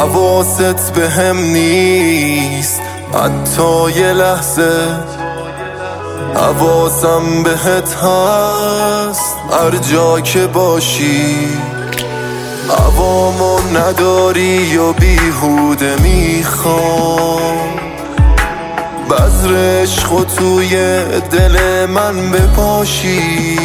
حواست به هم نیست حتی یه لحظه، حواسم بهت هست هر جا که باشی. هوامو نداری و بیهوده میخوام بذر عشق و توی دل من بپاشی.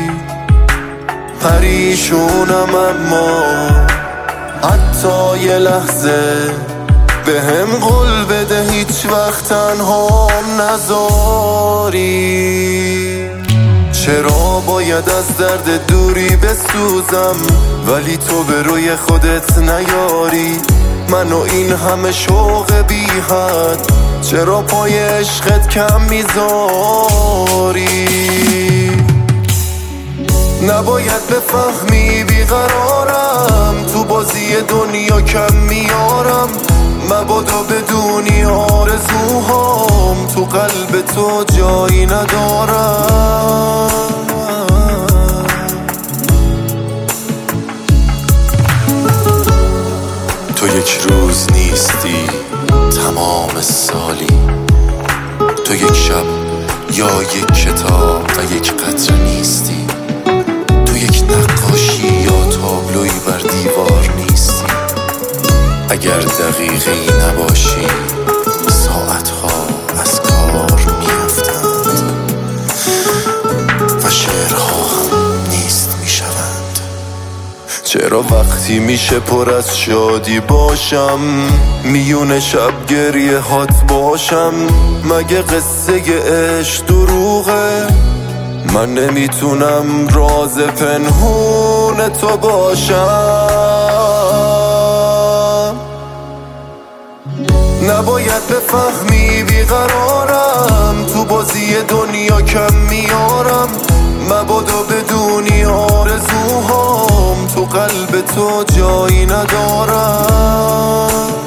پریشونم اما حتی یه لحظه به هم قول بده هیچ وقت تنهام نذاری. چرا باید از درد دوری بسوزم ولی تو به روی خودت نیاری منو این همه شوق بی حد؟ چرا پای عشقت کم میذاری؟ نباید بفهمی بیقرارم تو بازی دنیا کم میارم. مبادا بدونی آرزوهام تو قلب تو جایی ندارم. تو یک روز نیستی تمام سالی، تو یک شب یا یک کتاب و یک قطره نیستی، تو یک نقاشی یا تابلوی بر دیوار نیستی. اگر دقیقی نباشی ساعتها از کار میافتند و شعرها هم نیست میشوند. چرا وقتی میشه پر از شادی باشم میون شب گریه هات باشم؟ مگه قصه عشق دروغه؟ من نمیتونم راز پنهون تو باشم. نباید بفهمی بیقرارم تو بازی دنیا کم میارم. مبادا بدونی آرزوهام تو قلب تو جایی ندارم.